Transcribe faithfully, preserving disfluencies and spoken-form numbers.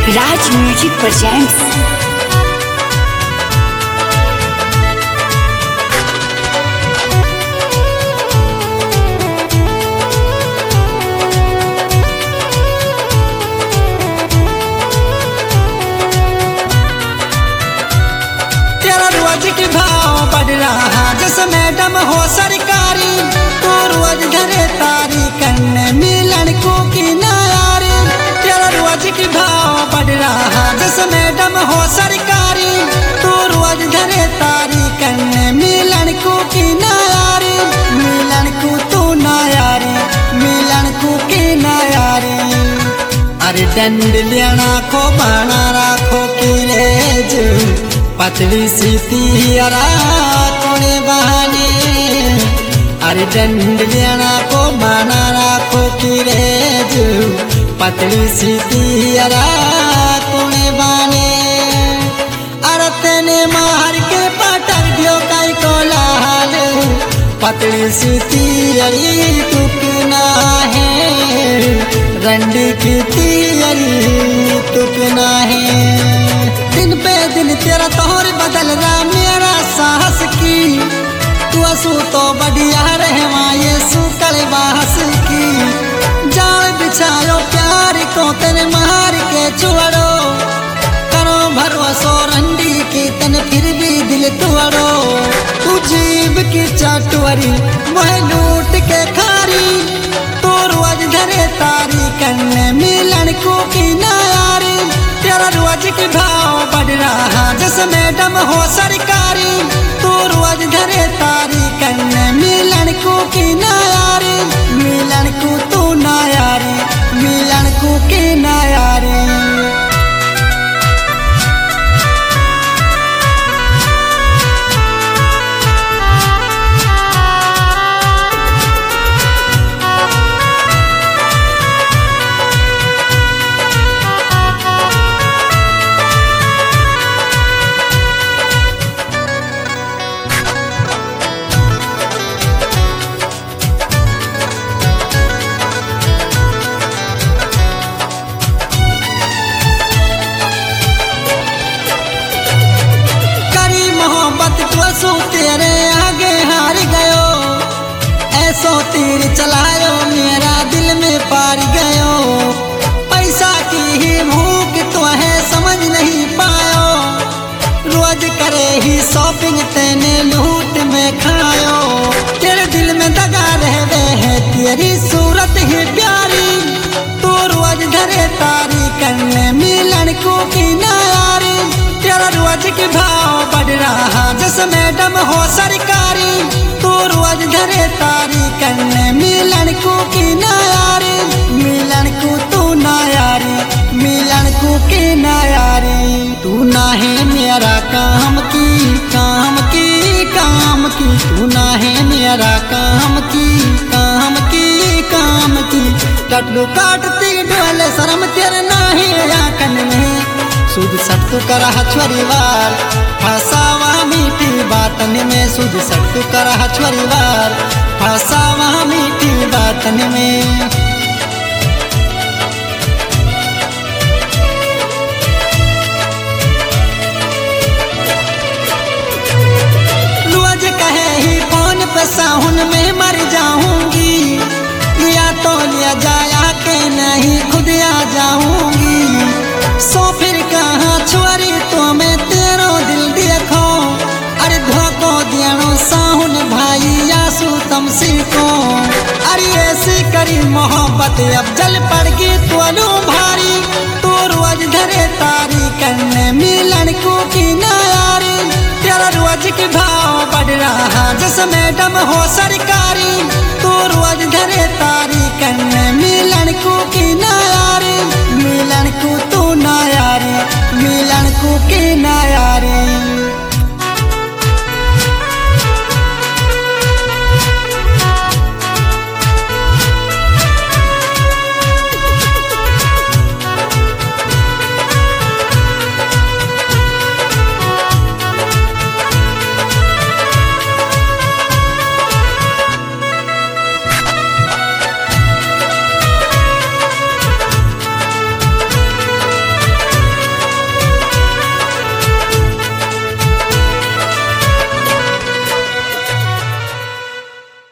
राज music presents. के भाव बढ़ रहा जैसे मैडम हो सरकारी, तो रोज धरे तारी करने मिलन को की नायारी। तेरा रोज के भाव बढ़ रहा जैसे मैडम हो सरकारी, तो रोज धरे तारी करने मिलन को की नायारी। मिलन को तू नायारी, मिलन को की नायारी। अरे डंड लेना को बना राखो की रेज, पतली सी तियारा कोने बहाने। अरे डंड लेना को माना राखो की रेज, पतली सी तियारा कोने बहाने। अरे तेने मार के पटर दियो कई को लाल, पतली सी तियारी टुकना है। रंड की तियारी टुकना है। दिन पे दिन तेरा तोहर बदल रहा मेरा साहस की, तू असू तो बढ़िया रहवा ये सुकल बाहस की। जाल बिछायो प्यार को तेरे मार के छोड़ो, करो भरोसो रंडी की तन फिर भी दिल तोड़ो। तू जीव की चाटुअरी मोह लूट के खारी, तो रोज धरे तारी करने मिलन को की नायारी। तेरा रोज के भाव बढ़ रहा जैसे मैडम हो सरकारी, तो रोज धरे तारी करने मिलन को की नायारी। मिलन को तू नायारी, मिलन को की नायारी। तेरे आगे हार गयो, ऐसो तीर चलायो मेरा दिल में पार गयो। पैसा की ही भूख तो है समझ नहीं पायो, रोज करे ही शॉपिंग तेने लूट में खायो। तेरे दिल में दगा रहवे है तेरी सूरत ही प्यारी, तो रोज धरे तारी करने मिलन को की नायारी। तेरा रोज के भाव बढ़ रहा जैसे मैडम हो सरकारी, तो रोज धरे तारी करने मिलन को की नायारी। मिलन को तू नायारी, मिलन को की नायारी। तू ना है मेरा काम की काम की काम की, तू ना है मेरा काम की काम की काम की। टटलू काटती डोले शर्म तेरे ना है आंखन में, सुध सट करा छोरी वार फसावा मीठी बातन में। सुध सट करा छोरी वार फसावा मीठी बातन में। रोज कहे ही फोन पे साहुन में मर जाऊंगी, या तो लिया जाया के नहीं खुद आ जाऊंगी। सो फिर कहाँ छोरी तो मैं तेरो दिल देखो, अरे धोखो दियानो साहुन भाई यासु तम सीखो। अरे ऐसी करी मोहब्बत अब जल पड़ गई तोलू भारी, तो रोज धरे तारी करने मिलन को की नायारी। तेरा रोज के भाव बढ़ रहा जैसे मैडम हो सरकारी, तो रोज धरे